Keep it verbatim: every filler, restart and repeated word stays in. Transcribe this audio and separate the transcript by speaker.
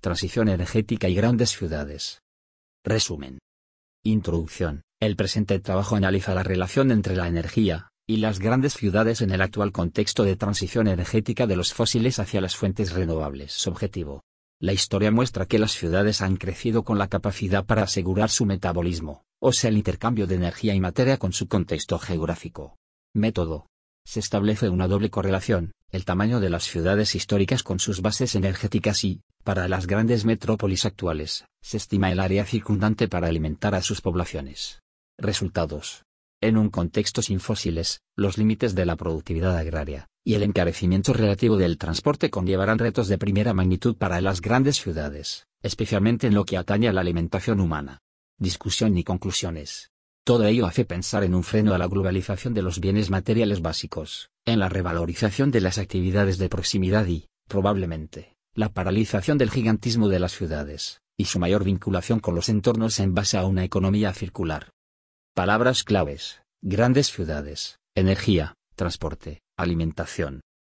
Speaker 1: transición energética y grandes ciudades. Resumen. Introducción. El presente trabajo analiza la relación entre la energía y las grandes ciudades en el actual contexto de transición energética de los fósiles hacia las fuentes renovables. Objetivo. La historia muestra que las ciudades han crecido con la capacidad para asegurar su metabolismo, o sea el intercambio de energía y materia con su contexto geográfico. Método. Se establece una doble correlación, el tamaño de las ciudades históricas con sus bases energéticas y, para las grandes metrópolis actuales, se estima el área circundante para alimentar a sus poblaciones. Resultados. En un contexto sin fósiles, los límites de la productividad agraria y el encarecimiento relativo del transporte conllevarán retos de primera magnitud para las grandes ciudades, especialmente en lo que atañe a la alimentación humana. Discusión y conclusiones. Todo ello hace pensar en un freno a la globalización de los bienes materiales básicos, en la revalorización de las actividades de proximidad y, probablemente, la paralización del gigantismo de las ciudades, y su mayor vinculación con los entornos en base a una economía circular. Palabras claves: grandes ciudades, energía, transporte, alimentación.